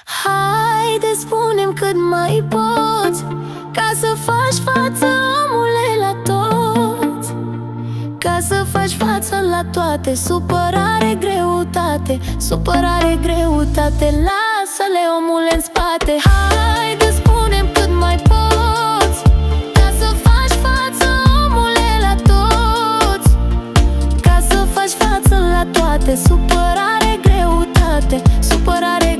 Haide, spune-mi cât mai poți, ca să faci față, omule, la toți. Ca să faci față la toate. Supărare, greutate, supărare, greutate, lasă-le, omule, în spate. Haide, spune-mi cât mai poți, ca să faci față, omule, la toți. Ca să faci față la toate. Supărare, greutate, supărare,